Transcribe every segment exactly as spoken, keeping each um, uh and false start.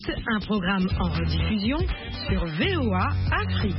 Un programme en rediffusion sur V O A Afrique.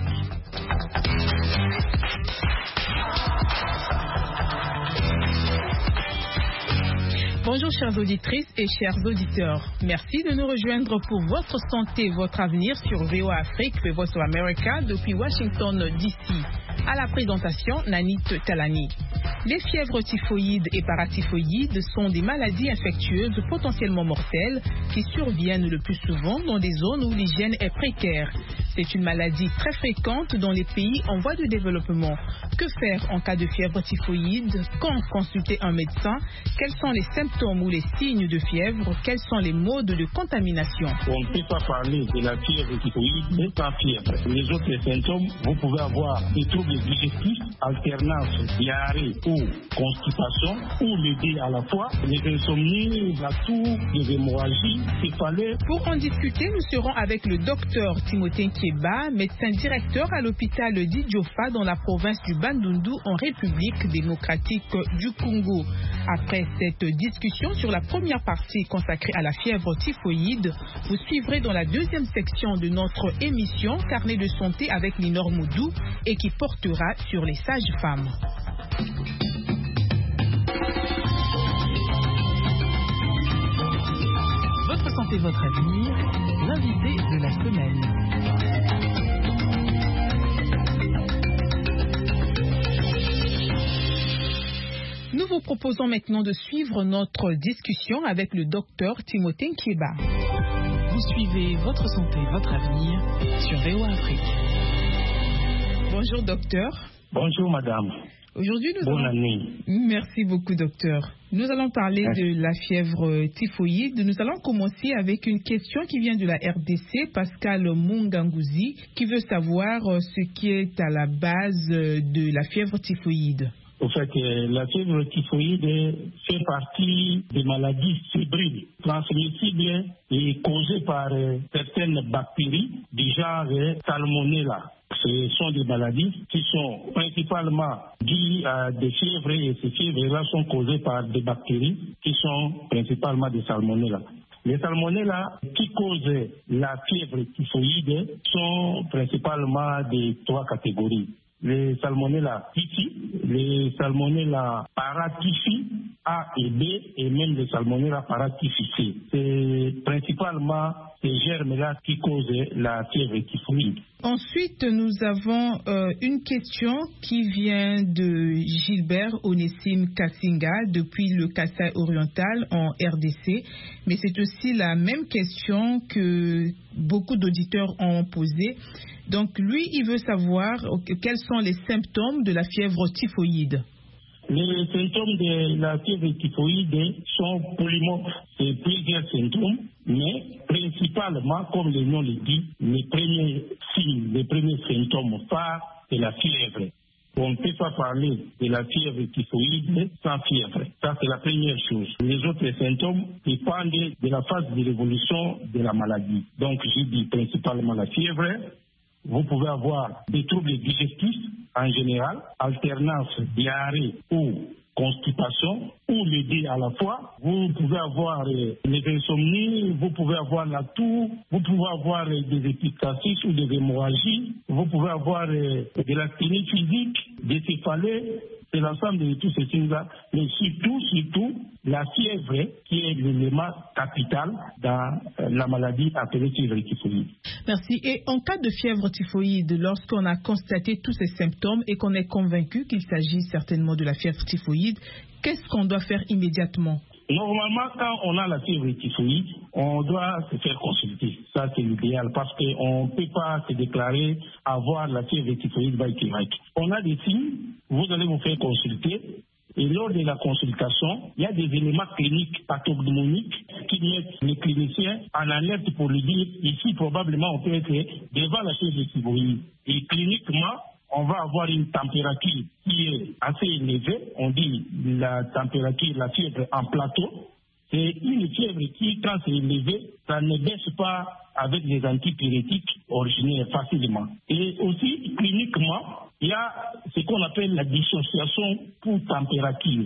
Bonjour chères auditrices et chers auditeurs. Merci de nous rejoindre pour votre santé, votre avenir sur V O A Afrique, The Voice of America depuis Washington D C. À la présentation, Nanit Talani. Les fièvres typhoïdes et paratyphoïdes sont des maladies infectieuses potentiellement mortelles qui surviennent le plus souvent dans des zones où l'hygiène est précaire. C'est une maladie très fréquente dans les pays en voie de développement. Que faire en cas de fièvre typhoïde? Quand consulter un médecin? Quels sont les symptômes ou les signes de fièvre? Quels sont les modes de contamination? On ne peut pas parler de la fièvre typhoïde sans fièvre. Les autres symptômes, vous pouvez avoir des troubles digestifs, alternance, diarrhée ou constipation, ou les deux à la fois, les insomnies, la toux, les hémorragies, céphalées. Pour en discuter, nous serons avec le docteur Timothée Nkieba, médecin directeur à l'hôpital d'Idjofa dans la province du Bandundu en République démocratique du Congo. Après cette discussion sur la première partie consacrée à la fièvre typhoïde, vous suivrez dans la deuxième section de notre émission Carnet de santé avec Linor Moudou et qui portera sur les sages-femmes. Votre santé, votre avenir, l'invité de la semaine. Nous vous proposons maintenant de suivre notre discussion avec le docteur Timothée Nkieba. Vous suivez votre santé, votre avenir sur V O A Afrique. Bonjour docteur. Bonjour madame. Aujourd'hui, nous Bonne allons... année. Merci beaucoup, docteur. Nous allons parler Merci. de la fièvre typhoïde. Nous allons commencer avec une question qui vient de la R D C, Pascal Mungangouzi, qui veut savoir ce qui est à la base de la fièvre typhoïde. En fait, la fièvre typhoïde fait partie des maladies fébriles, transmissibles et causées par certaines bactéries du genre Salmonella. Ce sont des maladies qui sont principalement dues à des fièvres et ces fièvres-là sont causées par des bactéries qui sont principalement des Salmonella. Les Salmonella qui causent la fièvre typhoïde sont principalement de trois catégories. Les Salmonella typhi, les Salmonella paratyphi A et B et même les Salmonella paratyphi C. C'est principalement ces germes-là qui causent la fièvre typhoïde. Ensuite, nous avons euh, une question qui vient de Gilbert Onessim Kassinga depuis le Kasaï oriental en R D C. Mais c'est aussi la même question que beaucoup d'auditeurs ont posée. Donc lui, il veut savoir quels sont les symptômes de la fièvre typhoïde. Les symptômes de la fièvre typhoïde sont polymorphes. C'est plusieurs symptômes, mais principalement, comme le nom le dit, les premiers signes, les premiers symptômes phares, c'est la fièvre. On ne peut pas parler de la fièvre typhoïde sans fièvre. Ça, c'est la première chose. Les autres symptômes dépendent de la phase de l'évolution de la maladie. Donc, j'ai dit principalement la fièvre. Vous pouvez avoir des troubles digestifs en général, alternance, diarrhée ou constipation, ou les deux à la fois. Vous pouvez avoir euh, les insomnies, vous pouvez avoir la toux, vous pouvez avoir euh, des épistaxis ou des hémorragies, vous pouvez avoir euh, de l'asthénie physique, des céphalées. C'est l'ensemble de tous ces signes-là, mais surtout, surtout, la fièvre qui est l'élément capital dans la maladie appelée fièvre typhoïde. Merci. Et en cas de fièvre typhoïde, lorsqu'on a constaté tous ces symptômes et qu'on est convaincu qu'il s'agit certainement de la fièvre typhoïde, qu'est-ce qu'on doit faire immédiatement? Normalement, quand on a la fièvre typhoïde, on doit se faire consulter. Ça, c'est l'idéal parce qu'on ne peut pas se déclarer avoir la fièvre typhoïde by climatique. On a des signes, vous allez vous faire consulter. Et lors de la consultation, il y a des éléments cliniques pathognomoniques qui mettent les cliniciens en alerte pour lui dire ici, probablement, on peut être devant la fièvre typhoïde. Et cliniquement, on va avoir une température qui est assez élevée. On dit la température, la fièvre en plateau. C'est une fièvre qui, quand c'est élevé, ça ne baisse pas avec les antipyrétiques originaires facilement. Et aussi, cliniquement, il y a ce qu'on appelle la dissociation pour température.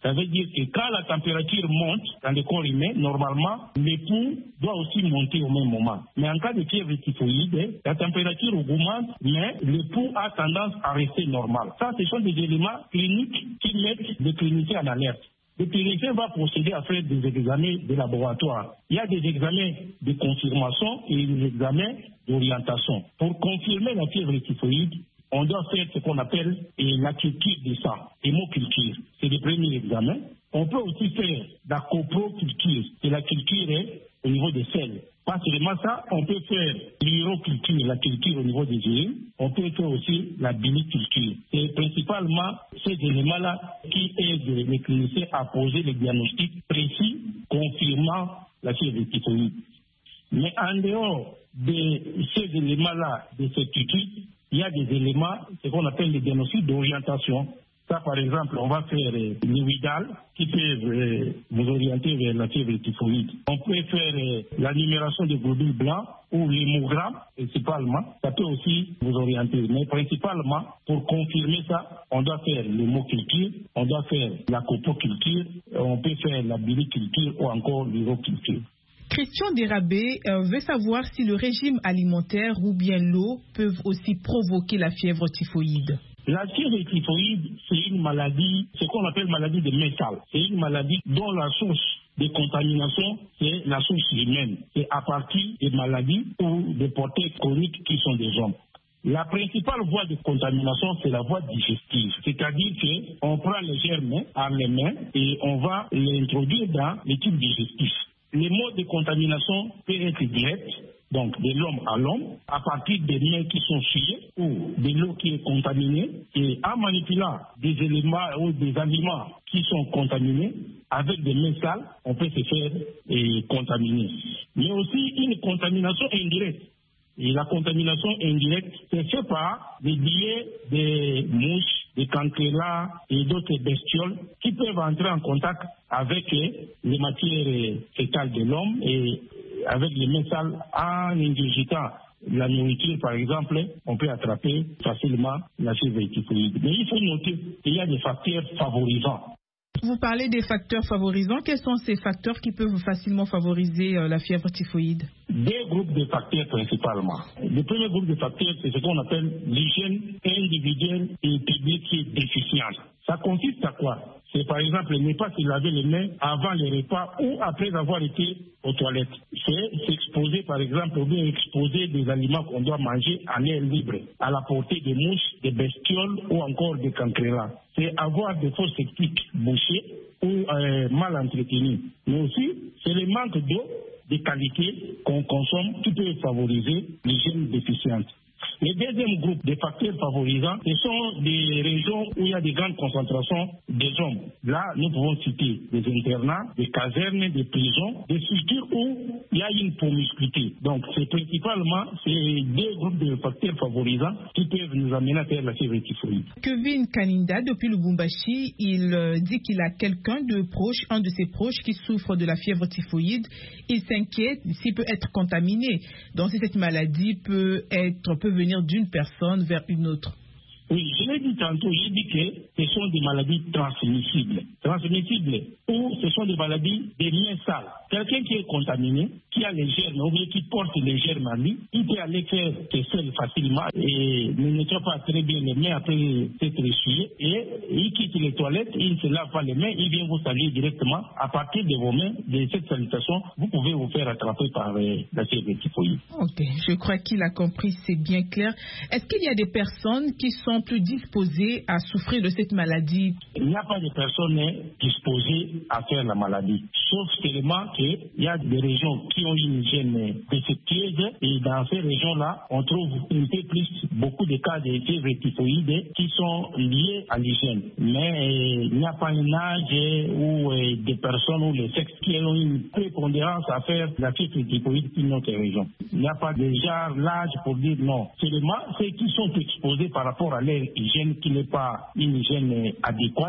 Ça veut dire que quand la température monte dans le corps humain, normalement, le pouls doit aussi monter au même moment. Mais en cas de fièvre typhoïde, la température augmente, mais le pouls a tendance à rester normal. Ça, ce sont des éléments cliniques qui mettent le clinicien en alerte. Le clinicien va procéder à faire des examens de laboratoire. Il y a des examens de confirmation et des examens d'orientation. Pour confirmer la fièvre typhoïde, on doit faire ce qu'on appelle la culture du sang, hémoculture. C'est le premier examen. On peut aussi faire la coproculture, c'est la culture au niveau des selles. Pas seulement ça, on peut faire l'uroculture, la culture au niveau des urines. On peut faire aussi la biliculture. C'est principalement ces éléments-là qui aident les cliniciens à poser le diagnostic précis confirmant la fièvre typhoïde. Mais en dehors de ces éléments-là de certitude, il y a des éléments, ce qu'on appelle les diagnostics d'orientation. Ça, par exemple, on va faire euh, les Widal qui peuvent euh, vous orienter vers la fièvre typhoïde. On peut faire euh, la numération des globules blancs ou l'hémogramme, principalement. Ça peut aussi vous orienter. Mais principalement, pour confirmer ça, on doit faire l'hémoculture, on doit faire la coproculture, on peut faire la biliculture ou encore l'uroculture. Christian Dérabé euh, veut savoir si le régime alimentaire ou bien l'eau peuvent aussi provoquer la fièvre typhoïde. La fièvre typhoïde, c'est une maladie, ce qu'on appelle maladie de métal. C'est une maladie dont la source de contamination, c'est la source humaine. C'est à partir des maladies ou des porteurs chroniques qui sont des hommes. La principale voie de contamination, c'est la voie digestive. C'est-à-dire qu'on prend les germes à les mains et on va les introduire dans les tubes digestifs. Les modes de contamination peuvent être directs, donc de l'homme à l'homme, à partir des mains qui sont souillées ou de l'eau qui est contaminée, et en manipulant des éléments ou des aliments qui sont contaminés, avec des mains sales, on peut se faire et, contaminer. Mais aussi une contamination indirecte. Et la contamination indirecte, c'est fait par des billets des mouches, des cancrelats et d'autres bestioles qui peuvent entrer en contact avec les matières fécales de l'homme et avec les mains sales en ingurgitant la nourriture, par exemple, on peut attraper facilement la fièvre typhoïde. Mais il faut noter qu'il y a des facteurs favorisants. Vous parlez des facteurs favorisants. Quels sont ces facteurs qui peuvent facilement favoriser euh, la fièvre typhoïde? Deux groupes de facteurs principalement. Le premier groupe de facteurs, c'est ce qu'on appelle l'hygiène individuelle et publique qui est déficiente. Ça consiste à quoi? C'est par exemple ne pas se laver les mains avant les repas ou après avoir été aux toilettes. C'est s'exposer par exemple ou bien exposer des aliments qu'on doit manger en air libre, à la portée des mouches, des bestioles ou encore des cancrelats. C'est avoir des fosses septiques bouchées ou euh, mal entretenues. Mais aussi, c'est le manque d'eau de qualité qu'on consomme qui peut favoriser l'hygiène déficiente. Le deuxième groupe de facteurs favorisants, ce sont des régions où il y a des grandes concentrations des hommes. Là, nous pouvons citer des internats, des casernes, des prisons, des structures où il y a une promiscuité. Donc, c'est principalement ces deux groupes de facteurs favorisants qui peuvent nous amener à faire la fièvre typhoïde. Kevin Kaninda, depuis le Lubumbashi, il euh, dit qu'il a quelqu'un de proche, un de ses proches qui souffre de la fièvre typhoïde. Il s'inquiète s'il peut être contaminé. Donc, si cette maladie peut être, peut venir d'une personne vers une autre. Oui, je l'ai dit tantôt, j'ai dit que ce sont des maladies transmissibles. Transmissibles ou ce sont des maladies des mains sales. Quelqu'un qui est contaminé, qui a les germes ou bien qui porte les germes à lui, il peut aller faire ses selles facilement et ne nettoie pas très bien les mains après s'être essuyé et il quitte les toilettes, il ne se lave pas les mains, il vient vous saluer directement. À partir de vos mains, de cette salutation, vous pouvez vous faire attraper par euh, la fièvre typhoïde. Ok, je crois qu'il a compris, c'est bien clair. Est-ce qu'il y a des personnes qui sont plus disposées à souffrir de cette maladie? Il n'y a pas de personnes disposées à faire la maladie, sauf seulement qu'il y a des régions qui ont une hygiène défectueuse et dans ces régions-là, on trouve un peu plus beaucoup de cas de fièvre typhoïde qui sont liés à l'hygiène. Mais euh, il n'y a pas un âge ou euh, des personnes ou les sexes qui ont une prépondérance à faire la fièvre typhoïde dans notre région. Il n'y a pas de genre l'âge pour dire non. Seulement ceux qui sont exposés par rapport à leur hygiène qui n'est pas une hygiène adéquate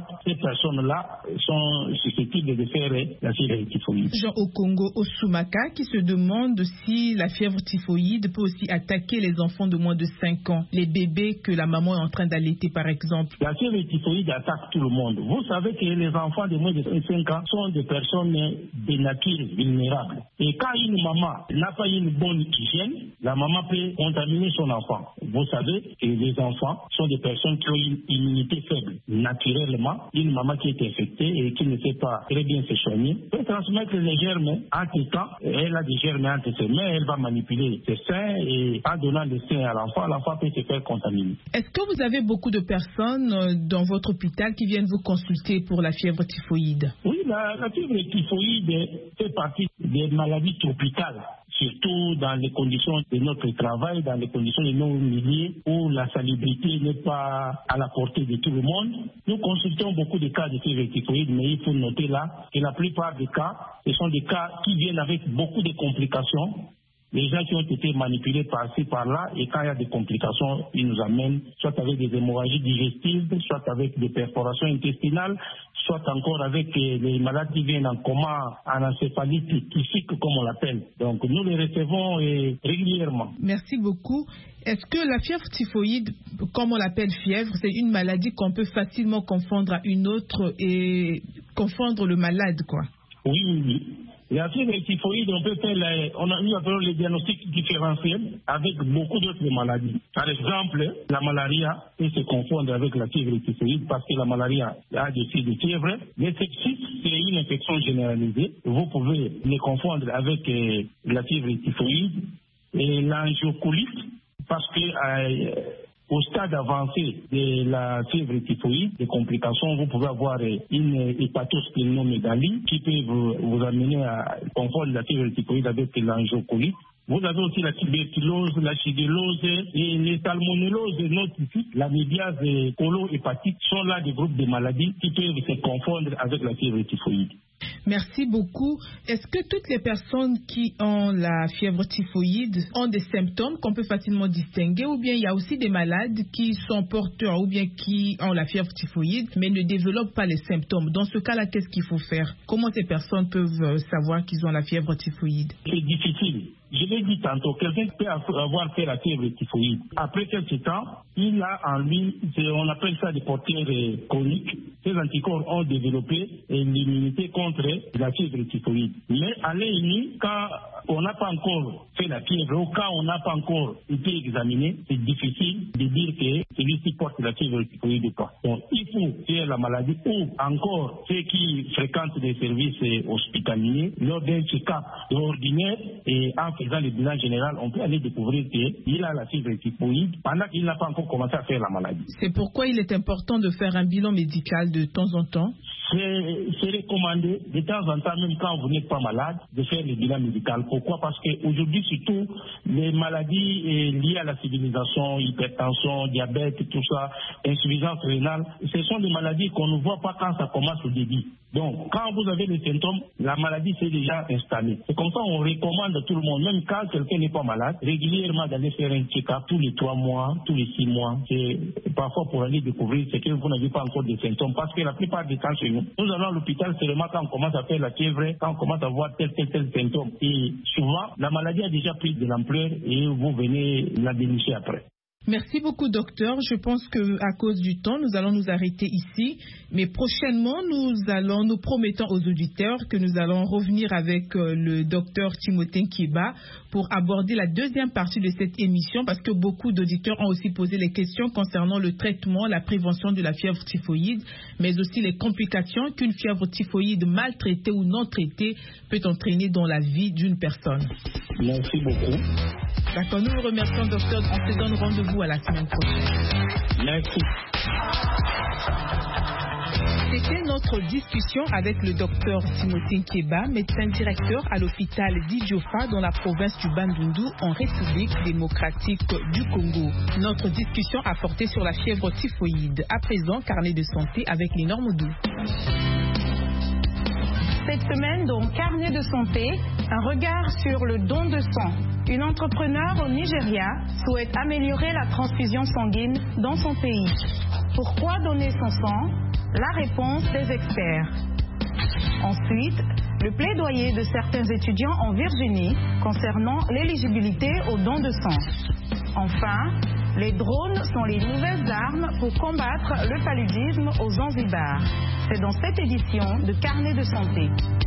soit ces personnes-là sont susceptibles de faire la fièvre typhoïde. Jean Okongo Osumaka qui se demande si la fièvre typhoïde peut aussi attaquer les enfants de moins de cinq ans, les bébés que la maman est en train d'allaiter par exemple. La fièvre typhoïde attaque tout le monde. Vous savez que les enfants de moins de cinq ans sont des personnes de nature vulnérable. Et quand une maman n'a pas une bonne hygiène, la maman peut contaminer son enfant. Vous savez que les enfants sont des personnes qui ont une immunité faible. Naturellement, une maman qui est infectée et qui ne sait pas très bien se soigner peut transmettre les germes entre temps. Elle a des germes entre ses mains, elle va manipuler ses seins et en donnant le sein à l'enfant, l'enfant peut se faire contaminer. Est-ce que vous avez beaucoup de personnes dans votre hôpital qui viennent vous consulter pour la fièvre typhoïde? Oui, la, la fièvre typhoïde fait partie des maladies tropicales, surtout dans les conditions de notre travail, dans les conditions de nos milieux où la salubrité n'est pas à la portée de tout le monde. Nous consultons beaucoup de cas de fièvre typhoïde, mais il faut noter là que la plupart des cas, ce sont des cas qui viennent avec beaucoup de complications. Les gens qui ont été manipulés par-ci, par-là, et quand il y a des complications, ils nous amènent soit avec des hémorragies digestives, soit avec des perforations intestinales, soit encore avec les malades qui viennent en coma, en encéphalite typhique, comme on l'appelle. Donc nous les recevons et régulièrement. Merci beaucoup. Est-ce que la fièvre typhoïde, comme on l'appelle fièvre, c'est une maladie qu'on peut facilement confondre à une autre et confondre le malade, quoi? Oui, oui, oui. La fièvre typhoïde, on peut faire les, on a eu appelé les diagnostics différentiels avec beaucoup d'autres maladies. Par exemple, la malaria peut se confondre avec la fièvre typhoïde parce que la malaria a des signes de fièvre. Le sepsis, c'est une infection généralisée. Vous pouvez les confondre avec euh, la fièvre typhoïde et l'angiocolite parce que euh, au stade avancé de la fièvre typhoïde, des complications, vous pouvez avoir une hépatosplénomégalie qui peut vous, vous amener à confondre la fièvre typhoïde avec l'angiocolite. Vous avez aussi la tuberculose, la chigellose et les salmonelloses non typiques, la médiase et colo-hépatite sont là des groupes de maladies qui peuvent se confondre avec la fièvre typhoïde. Merci beaucoup. Est-ce que toutes les personnes qui ont la fièvre typhoïde ont des symptômes qu'on peut facilement distinguer ou bien il y a aussi des malades qui sont porteurs ou bien qui ont la fièvre typhoïde mais ne développent pas les symptômes? Dans ce cas-là, qu'est-ce qu'il faut faire? Comment ces personnes peuvent savoir qu'ils ont la fièvre typhoïde? C'est difficile. Je l'ai dit tantôt, quelqu'un peut avoir fait la fièvre typhoïde. Après quelques temps, il a en lui, on appelle ça des porteurs chroniques. Ces anticorps ont développé l'immunité contre la fièvre typhoïde. Mais à l'ennemi, quand on n'a pas encore fait la fièvre ou quand on n'a pas encore été examiné, c'est difficile de dire que celui-ci porte la fièvre typhoïde ou pas. Donc, il faut faire la maladie ou encore ceux qui fréquentent des services hospitaliers lors d'un check-up ordinaire et en faisant le bilan général, on peut aller découvrir qu'il a la fièvre typhoïde pendant qu'il n'a pas encore commencé à faire la maladie. C'est pourquoi il est important de faire un bilan médical de temps en temps? C'est recommandé de temps en temps, même quand vous n'êtes pas malade, de faire le bilan médical. Pourquoi? Parce qu'aujourd'hui, surtout, les maladies liées à la civilisation, hypertension, diabète, tout ça, insuffisance rénale, ce sont des maladies qu'on ne voit pas quand ça commence au début. Donc, quand vous avez les symptômes, la maladie s'est déjà installée. C'est comme ça qu'on recommande à tout le monde, même quand quelqu'un n'est pas malade, régulièrement d'aller faire un check-up tous les trois mois, tous les six mois. C'est parfois pour aller découvrir ce que vous n'avez pas encore de symptômes. Parce que la plupart des temps chez nous, nous allons à l'hôpital seulement quand on commence à faire la fièvre, quand on commence à voir tel, tel, tel symptôme. Et souvent, la maladie a déjà pris de l'ampleur et vous venez la dénicher après. Merci beaucoup, docteur. Je pense qu'à cause du temps, nous allons nous arrêter ici. Mais prochainement, nous allons, nous promettons aux auditeurs que nous allons revenir avec euh, le docteur Timothée Nkieba pour aborder la deuxième partie de cette émission parce que beaucoup d'auditeurs ont aussi posé les questions concernant le traitement, la prévention de la fièvre typhoïde, mais aussi les complications qu'une fièvre typhoïde mal traitée ou non traitée peut entraîner dans la vie d'une personne. Merci beaucoup. D'accord, nous vous remercions, docteur. On se donne rendez-vous à la semaine prochaine. Merci. C'était notre discussion avec le docteur Timothée Nkieba, médecin directeur à l'hôpital d'Idjofa dans la province du Bandundu en République démocratique du Congo. Notre discussion a porté sur la fièvre typhoïde. À présent, carnet de santé avec les normes d'eau. Cette semaine, dans Carnet de santé, un regard sur le don de sang. Une entrepreneure au Nigeria souhaite améliorer la transfusion sanguine dans son pays. Pourquoi donner son sang? La réponse des experts. Ensuite, le plaidoyer de certains étudiants en Virginie concernant l'éligibilité aux dons de sang. Enfin, les drones sont les nouvelles armes pour combattre le paludisme au Zanzibar. C'est dans cette édition de Carnet de santé.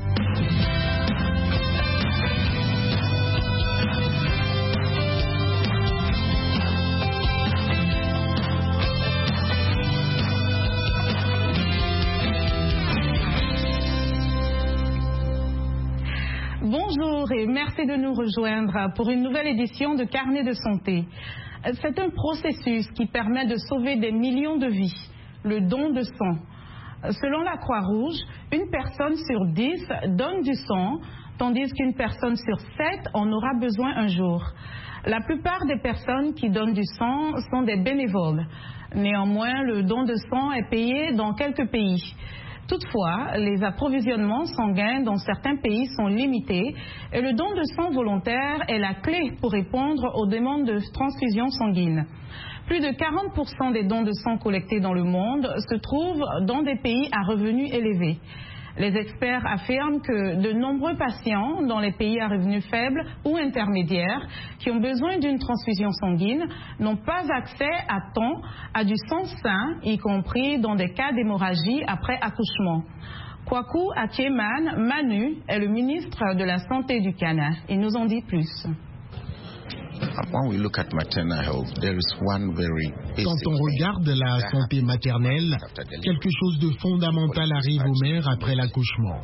Bonjour et merci de nous rejoindre pour une nouvelle édition de Carnet de santé. C'est un processus qui permet de sauver des millions de vies, le don de sang. Selon la Croix-Rouge, une personne sur dix donne du sang, tandis qu'une personne sur sept en aura besoin un jour. La plupart des personnes qui donnent du sang sont des bénévoles. Néanmoins, le don de sang est payé dans quelques pays. Toutefois, les approvisionnements sanguins dans certains pays sont limités et le don de sang volontaire est la clé pour répondre aux demandes de transfusion sanguine. Plus de quarante pour cent des dons de sang collectés dans le monde se trouvent dans des pays à revenus élevés. Les experts affirment que de nombreux patients dans les pays à revenus faibles ou intermédiaires qui ont besoin d'une transfusion sanguine n'ont pas accès à temps à du sang sain, y compris dans des cas d'hémorragie après accouchement. Kwaku Atieman Manu est le ministre de la Santé du Ghana. Il nous en dit plus. When we look at maternal health, there is one very Quand on regarde la santé maternelle, quelque chose de fondamental arrive aux mères après l'accouchement.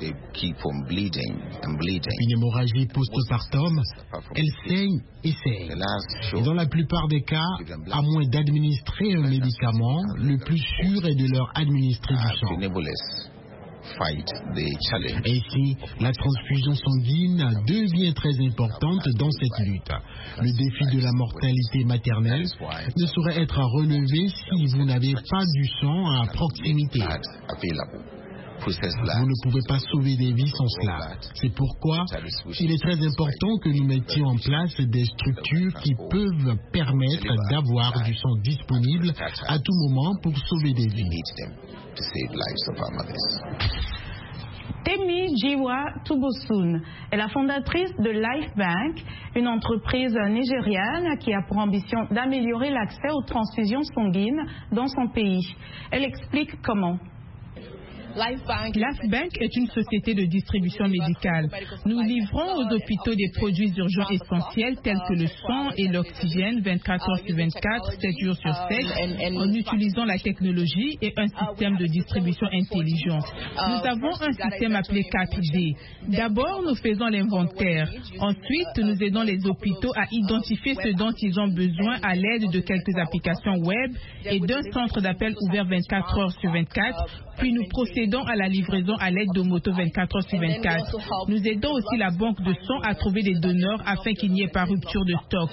Une hémorragie post-partum, elle saigne et saigne. Et dans la plupart des cas, à moins d'administrer un médicament, le plus sûr est de leur administrer du sang. Ainsi, la transfusion sanguine devient très importante dans cette lutte. Le défi de la mortalité maternelle ne saurait être relevé si vous n'avez pas du sang à proximité. Vous ne pouvez pas sauver des vies sans cela. C'est pourquoi il est très important que nous mettions en place des structures qui peuvent permettre d'avoir du sang disponible à tout moment pour sauver des vies. Temi Jiwa Tubosun est la fondatrice de Life Bank, une entreprise nigériane qui a pour ambition d'améliorer l'accès aux transfusions sanguines dans son pays. Elle explique comment. Life Bank est une société de distribution médicale. Nous livrons aux hôpitaux des produits urgents essentiels tels que le sang et l'oxygène vingt-quatre heures sur vingt-quatre, sept jours sur sept, en utilisant la technologie et un système de distribution intelligent. Nous avons un système appelé quatre D. D'abord, nous faisons l'inventaire. Ensuite, nous aidons les hôpitaux à identifier ce dont ils ont besoin à l'aide de quelques applications web et d'un centre d'appel ouvert vingt-quatre heures sur vingt-quatre. Puis nous procédons à la livraison à l'aide de motos vingt-quatre heures sur vingt-quatre. Nous aidons aussi la banque de sang à trouver des donneurs afin qu'il n'y ait pas rupture de stock.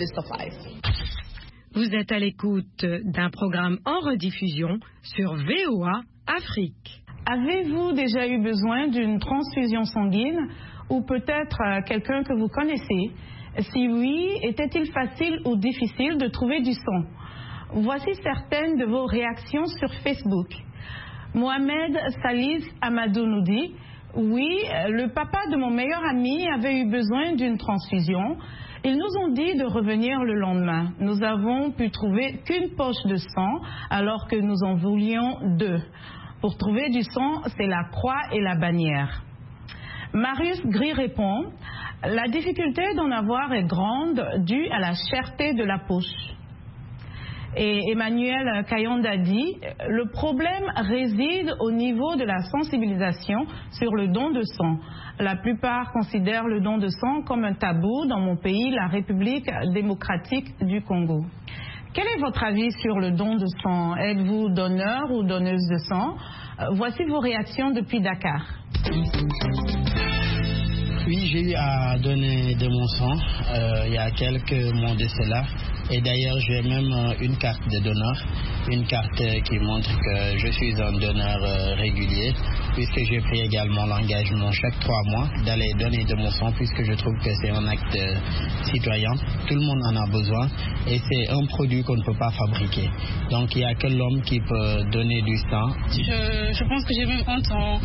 Vous êtes à l'écoute d'un programme en rediffusion sur V O A Afrique. Avez-vous déjà eu besoin d'une transfusion sanguine ou peut-être quelqu'un que vous connaissez? Si oui, était-il facile ou difficile de trouver du sang? Voici certaines de vos réactions sur Facebook. Mohamed Salis Amadou nous dit « Oui, le papa de mon meilleur ami avait eu besoin d'une transfusion. Ils nous ont dit de revenir le lendemain. Nous avons pu trouver qu'une poche de sang alors que nous en voulions deux. Pour trouver du sang, c'est la croix et la bannière. » Marius Gris répond « La difficulté d'en avoir est grande due à la cherté de la poche. » Et Emmanuel Kayonda dit « Le problème réside au niveau de la sensibilisation sur le don de sang. La plupart considèrent le don de sang comme un tabou dans mon pays, la République démocratique du Congo. » Quel est votre avis sur le don de sang? Êtes-vous donneur ou donneuse de sang? Voici vos réactions depuis Dakar. Oui, j'ai eu à donner de mon sang euh, il y a quelques mois de cela. Et d'ailleurs, j'ai même euh, une carte de donneur, une carte euh, qui montre que je suis un donneur euh, régulier. puisque j'ai pris également l'engagement chaque trois mois d'aller donner de mon sang, puisque je trouve que c'est un acte citoyen. Tout le monde en a besoin et c'est un produit qu'on ne peut pas fabriquer. Donc il n'y a que l'homme qui peut donner du sang. Je, je pense que j'ai même honte en,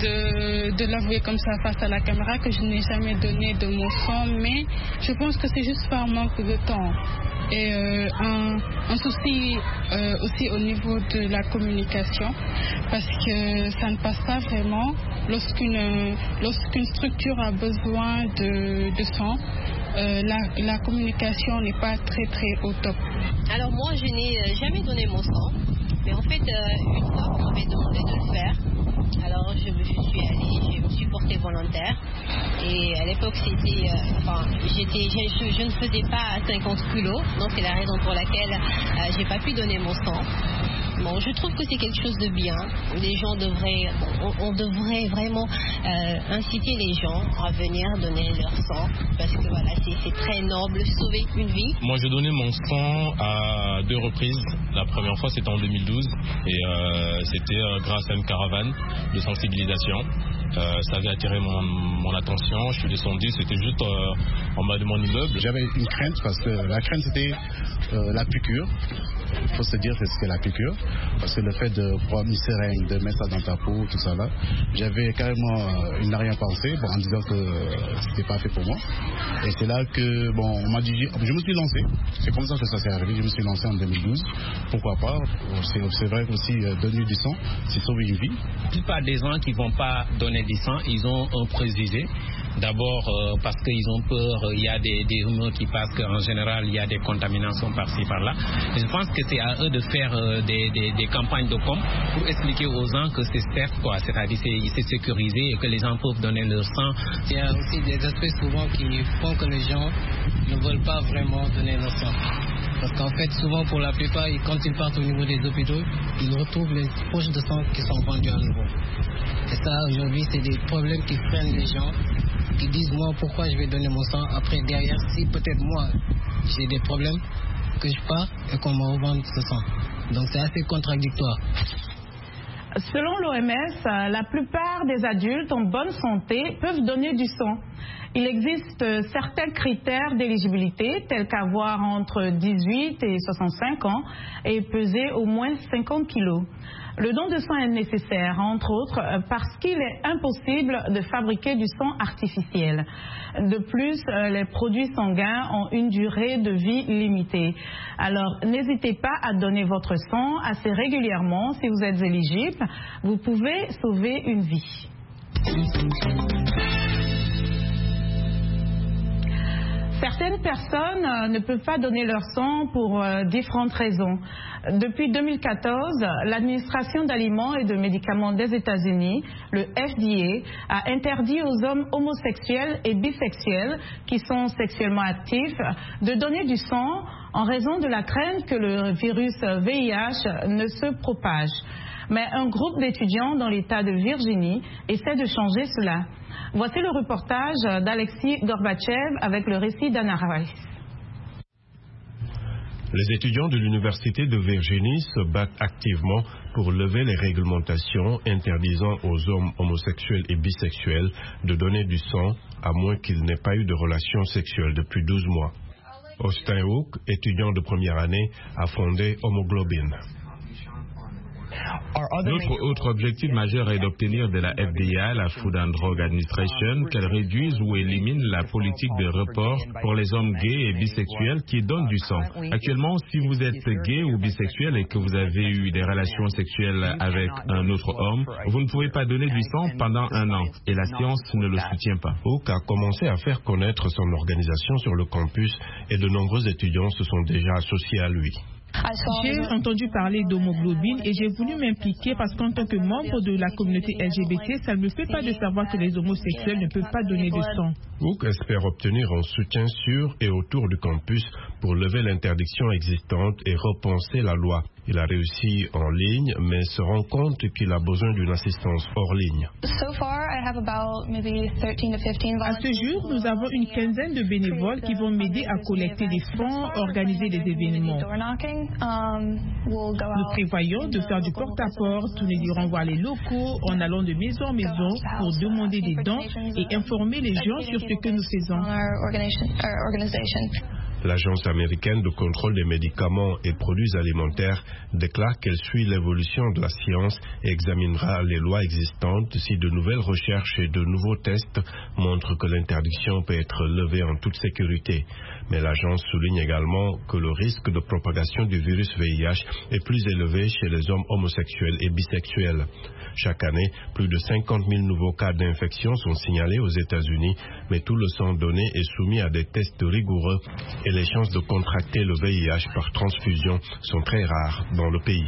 de, de l'avouer comme ça face à la caméra, que je n'ai jamais donné de mon sang, mais je pense que c'est juste par manque de temps. Et euh, un, un souci euh, aussi au niveau de la communication, parce que ça ne passe pas vraiment lorsqu'une, lorsqu'une structure a besoin de, de sang. Euh, la, la communication n'est pas très très au top. Alors moi je n'ai jamais donné mon sang, mais en fait euh, une fois on m'avait demandé de le faire. Alors je, je suis allée, je me suis portée volontaire et à l'époque c'était, euh, enfin j'étais, je, je ne faisais pas cinquante kilos, donc c'est la raison pour laquelle euh, j'ai pas pu donner mon sang. Bon, je trouve que c'est quelque chose de bien. Les gens devraient, on, on devrait vraiment euh, inciter les gens à venir donner leur sang, parce que voilà, c'est, c'est très noble, sauver une vie. Moi, j'ai donné mon sang à deux reprises. La première fois, c'était en deux mille douze, et euh, c'était euh, grâce à une caravane de sensibilisation. Euh, ça avait attiré mon, mon attention. Je suis descendu, c'était juste euh, en bas de mon immeuble. J'avais une crainte parce que la crainte c'était euh, la piqûre. Il faut se dire que c'était la piqûre, parce que le fait de prendre une seringue, de mettre ça dans ta peau, tout ça là, j'avais carrément euh, une arrière-pensée, bon, en disant que euh, c'était pas fait pour moi. Et c'est là que, bon, on m'a dit, je me suis lancé. C'est comme ça que ça s'est arrivé. Je me suis lancé en deux mille douze. Pourquoi pas? C'est, c'est vrai aussi euh, donner du sang, c'est sauver une vie. La plupart des gens qui vont pas donner du sang, ils ont un préjugé. D'abord euh, parce qu'ils ont peur, il y a des, des rumeurs qui passent qu'en général il y a des contaminations par-ci par-là. Et je pense que c'est à eux de faire euh, des, des, des campagnes de com pour expliquer aux gens que c'est safe, quoi, c'est-à-dire c'est, c'est sécurisé et que les gens peuvent donner leur sang. Il y a aussi des aspects souvent qui font que les gens ne veulent pas vraiment donner leur sang. Parce qu'en fait, souvent pour la plupart, quand ils partent au niveau des hôpitaux, ils retrouvent les poches de sang qui sont vendues à nouveau. Et ça, aujourd'hui, c'est des problèmes qui freinent les gens, qui disent, moi, pourquoi je vais donner mon sang? Après, derrière, si peut-être moi, j'ai des problèmes, que je pars et qu'on me revende ce sang. Donc, c'est assez contradictoire. Selon l'O M S, la plupart des adultes en bonne santé peuvent donner du sang. Il existe certains critères d'éligibilité, tels qu'avoir entre dix-huit et soixante-cinq ans et peser au moins cinquante kilos. Le don de sang est nécessaire, entre autres, parce qu'il est impossible de fabriquer du sang artificiel. De plus, les produits sanguins ont une durée de vie limitée. Alors, n'hésitez pas à donner votre sang assez régulièrement si vous êtes éligible. Vous pouvez sauver une vie. Certaines personnes ne peuvent pas donner leur sang pour euh, différentes raisons. Depuis deux mille quatorze, l'administration d'aliments et de médicaments des États-Unis, le F D A, a interdit aux hommes homosexuels et bisexuels qui sont sexuellement actifs de donner du sang en raison de la crainte que le virus V I H ne se propage. Mais un groupe d'étudiants dans l'État de Virginie essaie de changer cela. Voici le reportage d'Alexis Gorbatchev avec le récit d'Anna Rice. Les étudiants de l'Université de Virginie se battent activement pour lever les réglementations interdisant aux hommes homosexuels et bisexuels de donner du sang, à moins qu'ils n'aient pas eu de relations sexuelles depuis douze mois. Austin Hook, étudiant de première année, a fondé Homoglobin. Notre autre objectif majeur est d'obtenir de la F D A, la Food and Drug Administration, qu'elle réduise ou élimine la politique de report pour les hommes gays et bisexuels qui donnent du sang. Actuellement, si vous êtes gay ou bisexuel et que vous avez eu des relations sexuelles avec un autre homme, vous ne pouvez pas donner du sang pendant un an et la science ne le soutient pas. Hook a commencé à faire connaître son organisation sur le campus et de nombreux étudiants se sont déjà associés à lui. J'ai entendu parler d'homoglobine et j'ai voulu m'impliquer parce qu'en tant que membre de la communauté L G B T, ça ne me fait pas de savoir que les homosexuels ne peuvent pas donner de sang. Hook espère obtenir un soutien sur et autour du campus pour lever l'interdiction existante et repenser la loi. Il a réussi en ligne, mais se rend compte qu'il a besoin d'une assistance hors ligne. À ce jour, nous avons une quinzaine de bénévoles qui vont m'aider à collecter des fonds, organiser des événements. Nous prévoyons de faire du porte-à-porte, tourner durant voir les locaux, en allant de maison en maison pour demander des dons et informer les gens sur ce que nous faisons. L'Agence américaine de contrôle des médicaments et produits alimentaires déclare qu'elle suit l'évolution de la science et examinera les lois existantes si de nouvelles recherches et de nouveaux tests montrent que l'interdiction peut être levée en toute sécurité. Mais l'agence souligne également que le risque de propagation du virus V I H est plus élevé chez les hommes homosexuels et bisexuels. Chaque année, plus de cinquante mille nouveaux cas d'infection sont signalés aux États-Unis, mais tout le sang donné est soumis à des tests rigoureux et les chances de contracter le V I H par transfusion sont très rares dans le pays.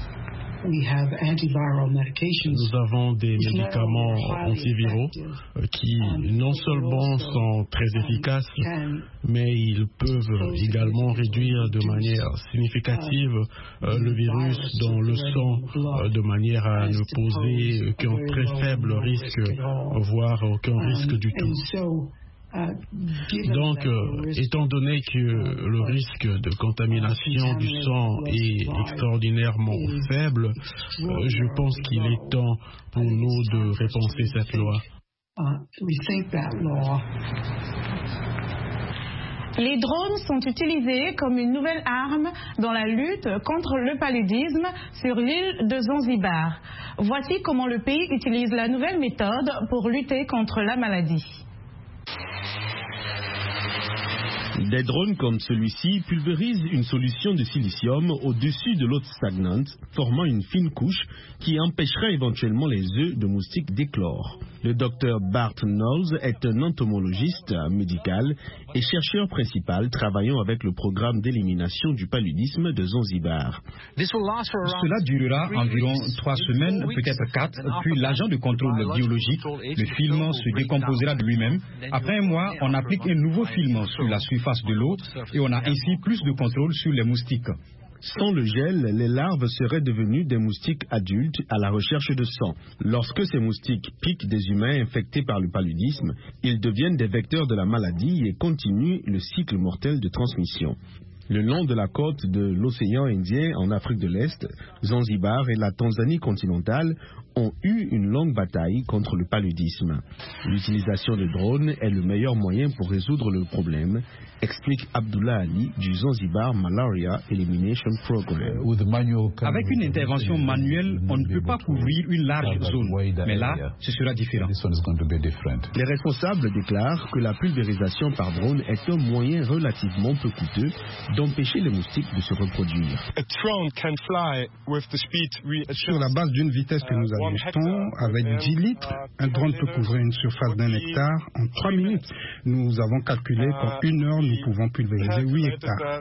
Nous avons des médicaments antiviraux qui non seulement sont très efficaces, mais ils peuvent également réduire de manière significative le virus dans le sang, de manière à ne poser qu'un très faible risque, voire aucun risque du tout. Donc, euh, étant donné que le risque de contamination du sang est extraordinairement faible, euh, je pense qu'il est temps pour nous de repenser cette loi. Les drones sont utilisés comme une nouvelle arme dans la lutte contre le paludisme sur l'île de Zanzibar. Voici comment le pays utilise la nouvelle méthode pour lutter contre la maladie. Des drones comme celui-ci pulvérisent une solution de silicium au-dessus de l'eau stagnante, formant une fine couche qui empêchera éventuellement les œufs de moustiques d'éclore. Le docteur Bart Knowles est un entomologiste médical et chercheur principal travaillant avec le programme d'élimination du paludisme de Zanzibar. Cela durera environ trois semaines, peut-être quatre, puis l'agent de contrôle biologique, le film, se décomposera de lui-même. Après un mois, on applique un nouveau film sur la surface de l'eau et on a ainsi plus de contrôle sur les moustiques. Sans le gel, les larves seraient devenues des moustiques adultes à la recherche de sang. Lorsque ces moustiques piquent des humains infectés par le paludisme, ils deviennent des vecteurs de la maladie et continuent le cycle mortel de transmission. Le long de la côte de l'océan Indien en Afrique de l'Est, Zanzibar et la Tanzanie continentale ont eu une longue bataille contre le paludisme. L'utilisation de drones est le meilleur moyen pour résoudre le problème, explique Abdullah Ali du Zanzibar Malaria Elimination Program. Avec une intervention manuelle, on ne peut pas couvrir une large zone, mais là, ce sera différent. Les responsables déclarent que la pulvérisation par drone est un moyen relativement peu coûteux d'empêcher les moustiques de se reproduire. Sur la base d'une vitesse que nous ajustons, avec dix litres, un drone peut couvrir une surface d'un hectare en trois minutes. Nous avons calculé qu'en une heure, nous pouvons pulvériser huit hectares.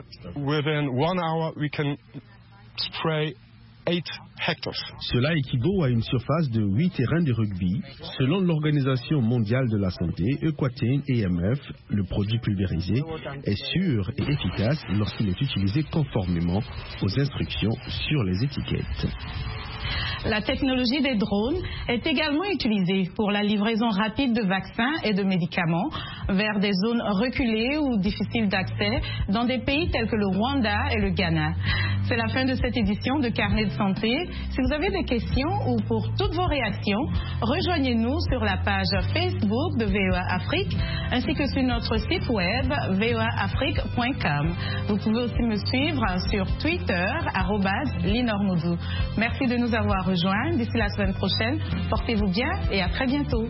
Cela équivaut à une surface de huit terrains de rugby. Selon l'Organisation mondiale de la santé, Equatane A M F, le produit pulvérisé est sûr et efficace lorsqu'il est utilisé conformément aux instructions sur les étiquettes. La technologie des drones est également utilisée pour la livraison rapide de vaccins et de médicaments vers des zones reculées ou difficiles d'accès dans des pays tels que le Rwanda et le Ghana. C'est la fin de cette édition de Carnet de santé. Si vous avez des questions ou pour toutes vos réactions, rejoignez-nous sur la page Facebook de V O A Afrique ainsi que sur notre site web v o a afrique point com. Vous pouvez aussi me suivre sur Twitter arobase linormoudou. Merci de nous avoir rejoints. D'ici la semaine prochaine, portez-vous bien et à très bientôt.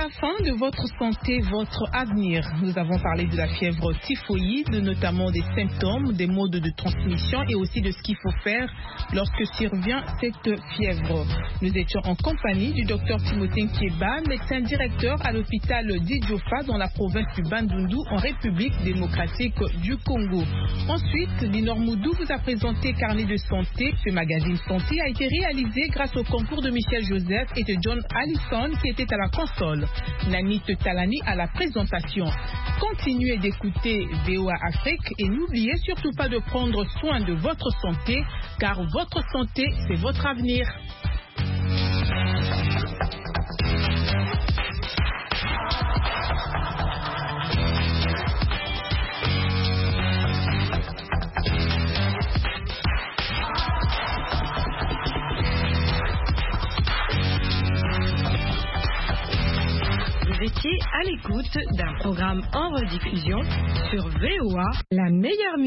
fin de Votre santé, votre avenir. Nous avons parlé de la fièvre typhoïde, notamment des symptômes, des modes de transmission et aussi de ce qu'il faut faire lorsque survient cette fièvre. Nous étions en compagnie du docteur Timothée Nkieba, médecin directeur à l'hôpital d'Idjofa dans la province du Bandundu en République démocratique du Congo. Ensuite, Linor Moudou vous a présenté Carnet de santé. Ce magazine santé a été réalisé grâce au concours de Michel Joseph et de John Allison qui était à la console. Nanit Talani à la présentation. Continuez d'écouter V O A Afrique et n'oubliez surtout pas de prendre soin de votre santé car votre santé, c'est votre avenir. Vous étiez à l'écoute d'un programme en rediffusion sur V O A, la meilleure musique.